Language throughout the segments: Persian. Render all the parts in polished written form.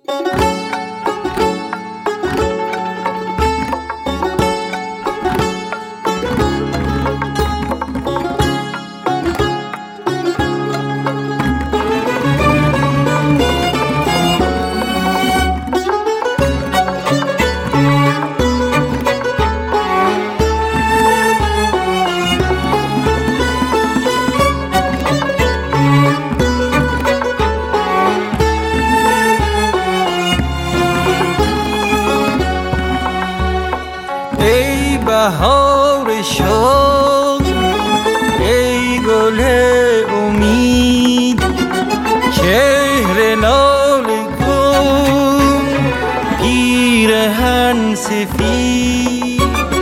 ای بهار شاد، ای گل امید، چهره لاله گون، پیرهن سفید،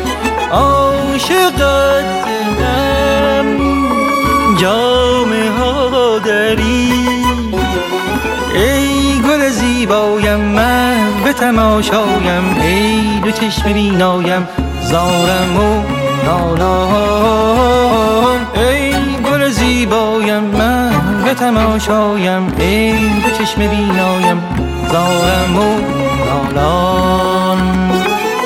عاشقت زدم جامه ها دری. ای گل زیبایم محو تماشایم، ای دو چشم بینایم زارم و نالان. ای گل زیبایم محو تماشایم، ای دو چشم بینایم زارم و نالان.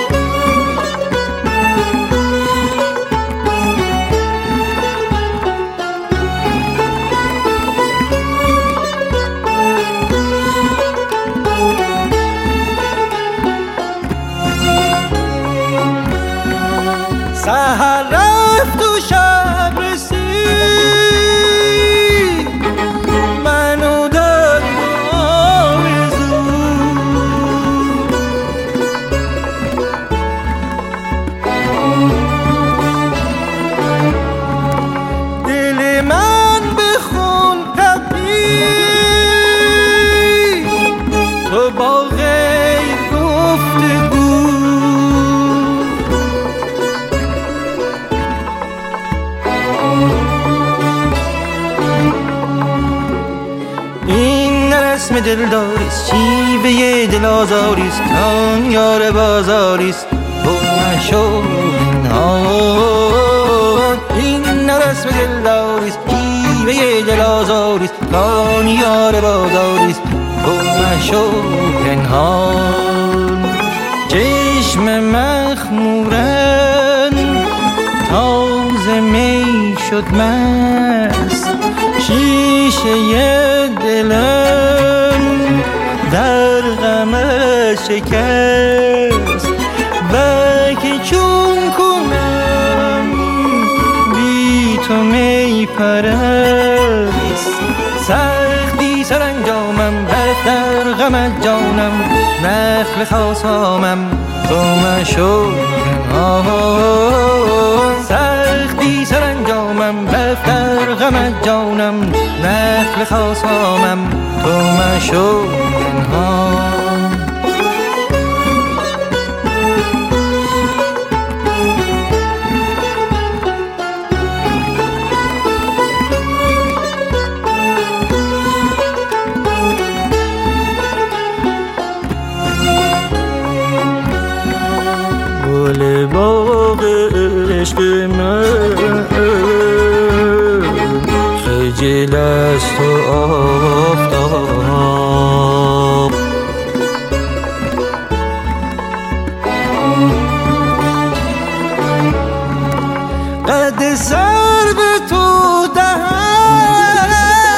سحر رفت و شب رسید، منو داد آرزو. دل من به خون تپید، تو با غیر گفتگو. این رسم دلداریست، شیوه دل آزاریست، کان یار بازاریست با مشو پنهان. این رسم دلداریست، شیوه دل آزاریست، کان یار بازاریست با مشو پنهان. چشم مخمورن تازه می شد مست، شیشه دلم در غمش شکست. و که چون کنم بی تو می پرست، سختی سرانجامم رفت در غمت جانم، نخل خاصامم تو مشو پنهان. سختی سرانجامم رفت در غمت جانم، نخل خاصامم تو مشو پنهان. گل باغ عشق من خجل است و آفتاب. قد سر به تو دهم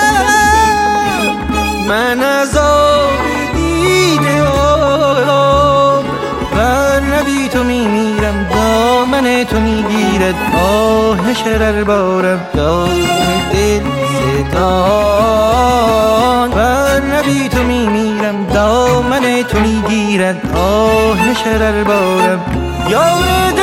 من از آب دیده آب. ورنه بی تو میمیرم، دامن تو میگیرد آه شرر بارم دار دل ستان. ورنه بی تو میمیرم، دامن تو میگیرد آه شرر بارم یار